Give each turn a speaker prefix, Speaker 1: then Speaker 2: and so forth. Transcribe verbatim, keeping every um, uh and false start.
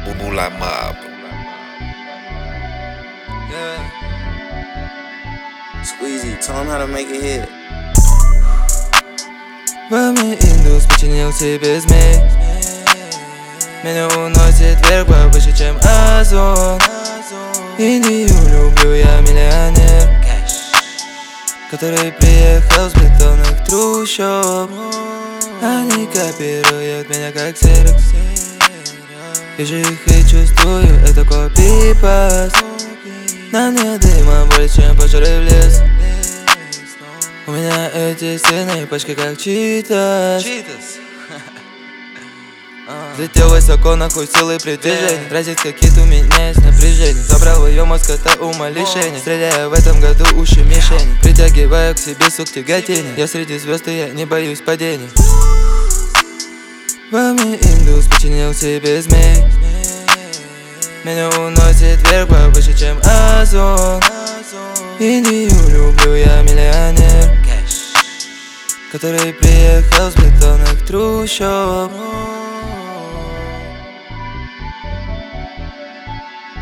Speaker 1: Mula Mob.
Speaker 2: Yeah. Squeezy, tell him how to make a hit.
Speaker 3: Вами индус подчинился без змей. Меня уносит вверх повыше, чем озон. Индию люблю, я миллионер, который приехал с бетонных трущоб. Они копируют меня как ксерокс. Вижу их и чувствую, это копипаст. На мне дыма больше, чем пожары в лес. У меня эти стены пачки как читас. Взлетел высоко, нахуй силы притяжения. Разит какие-то у меня есть напряжение. Забрал ее мозг, это ума лишение. Стреляя в этом году уши мишени. Притягиваю к себе сук тяготения. Я среди звезд, и я не боюсь падений. Вами индус подчинился без змей. Меня уносит вверх повыше, чем озон. Индию люблю, я миллионер, который приехал с бетонных трущоб.